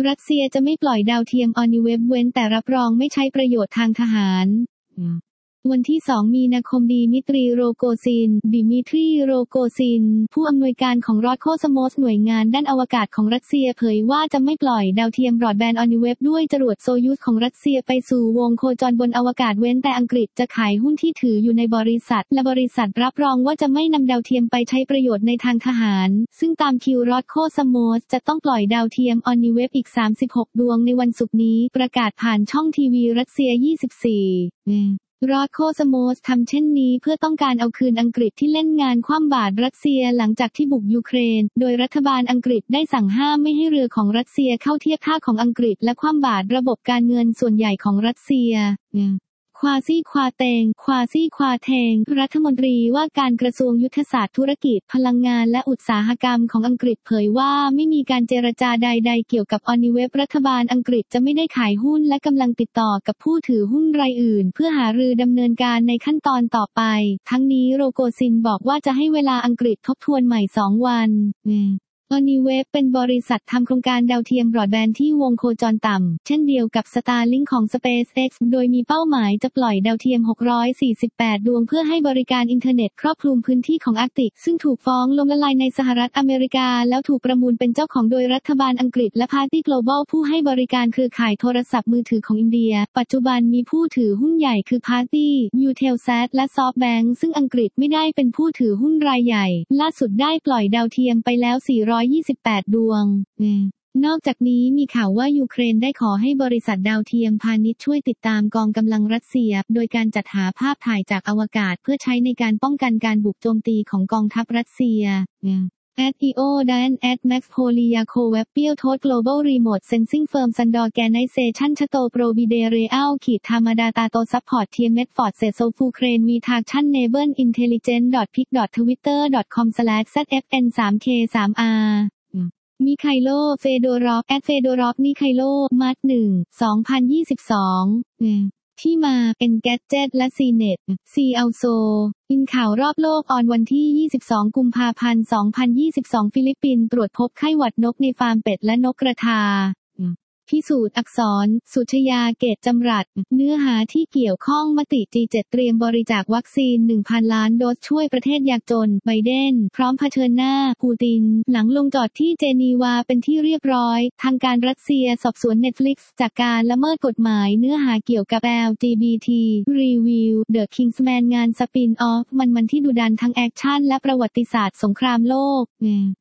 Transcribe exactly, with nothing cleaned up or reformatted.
รัสเซียจะไม่ปล่อยดาวเทียมออนิเวฟเว้นแต่รับรองไม่ใช้ประโยชน์ทางทหารวันที่สองมีนาคมดิมิตรีโรโกซินดิมิทรีโรโกซินผู้อำนวยการของรอสโคสโมสหน่วยงานด้านอวกาศของรัสเซียเผยว่าจะไม่ปล่อยดาวเทียมบรอดแบนด์ออนิเวฟด้วยจรวดโซยูสของรัสเซียไปสู่วงโคจรบนอวกาศเว้นแต่อังกฤษจะขายหุ้นที่ถืออยู่ในบริษัทและบริษัทรับรองว่าจะไม่นำดาวเทียมไปใช้ประโยชน์ในทางทหารซึ่งตามคิวรอสโคสโมสจะต้องปล่อยดาวเทียมออนิเวฟอีกสามสิบหกดวงในวันศุกร์นี้ประกาศผ่านช่องทีวีรัสเซียยี่สิบสี่รอสโคสโมสทำเช่นนี้เพื่อต้องการเอาคืนอังกฤษที่เล่นงานคว่ำบาตรรัสเซียหลังจากที่บุกยูเครนโดยรัฐบาลอังกฤษได้สั่งห้ามไม่ให้เรือของรัสเซียเข้าเทียบท่าของอังกฤษและคว่ำบาตรระบบการเงินส่วนใหญ่ของรัสเซียควาซี่ควาเตงควาซี่ควาเทงรัฐมนตรีว่าการกระทรวงยุทธศาสตร์ธุรกิจพลังงานและอุตสาหกรรมของอังกฤษเผยว่าไม่มีการเจรจาใดๆเกี่ยวกับออนิเวฟรัฐบาลอังกฤษจะไม่ได้ขายหุ้นและกำลังติดต่อกับผู้ถือหุ้นรายอื่นเพื่อหารือดำเนินการในขั้นตอนต่อไปทั้งนี้โรโกซินบอกว่าจะให้เวลาอังกฤษทบทวนใหม่สองวันออนิเวฟเป็นบริษัททำโครงการดาวเทียมบรอดแบนด์ที่วงโคจรต่ำเช่นเดียวกับ Starlink ของ SpaceX โดยมีเป้าหมายจะปล่อยดาวเทียมหกร้อยสี่สิบแปดดวงเพื่อให้บริการอินเทอร์เน็ตครอบคลุมพื้นที่ของอาร์กติกซึ่งถูกฟ้องล้มละลายในสหรัฐอเมริกาแล้วถูกประมูลเป็นเจ้าของโดยรัฐบาลอังกฤษและ Party Global ผู้ให้บริการเครือข่ายโทรศัพท์มือถือของอินเดียปัจจุบันมีผู้ถือหุ้นใหญ่คือ Party Eutelsat และ SoftBank ซึ่งอังกฤษไม่ได้เป็นผู้ถือหุ้นรายใหญ่ล่าสุดได้ปล่อยดาวเทียมไปแล้วสี่ร้อยยี่สิบแปดดวงนอกจากนี้มีข่าวว่ายูเครนได้ขอให้บริษัทดาวเทียมพาณิชย์ช่วยติดตามกองกำลังรัสเซียโดยการจัดหาภาพถ่ายจากอวกาศเพื่อใช้ในการป้องกันการบุกโจมตีของกองทัพรัสเซียat eo dan at max polyakowapil tot global remote sensing firm sandor organization chato provide real ขีดธรรมดาตาโต support team medford set so full crane v traction enable intelligent pic twitter com slash zfn สาม k สาม rมิไคโล เฟโดรอฟ แอท เฟโดรอฟ นิไคโล มาร์ช หนึ่ง สองพันยี่สิบสองที่มา Engadget และ ซี เน็ต ซี อัลโซ อินข่าวรอบโลกออนวันที่ ยี่สิบสอง กุมภาพันธ์ สองพันยี่สิบสอง ฟิลิปปินส์ตรวจพบไข้หวัดนกในฟาร์มเป็ดและนกกระทาพิสูจน์อักษรสุชยาเกตจำรัดเนื้อหาที่เกี่ยวข้องมติ จี เจ็ด เตรียมบริจาควัคซีน หนึ่งพัน ล้านโดสช่วยประเทศยากจนไบเดนพร้อมเผชิญหน้าปูตินหลังลงจอดที่เจนีวาเป็นที่เรียบร้อยทางการรัสเซียสอบสวน Netflix จากการละเมิดกฎหมายเนื้อหาเกี่ยวกับ แอล จี บี ที รีวิว The Kingsman งานสปินออฟมันมันที่ดุดันทั้งแอคชั่นและประวัติศาสตร์สงครามโลก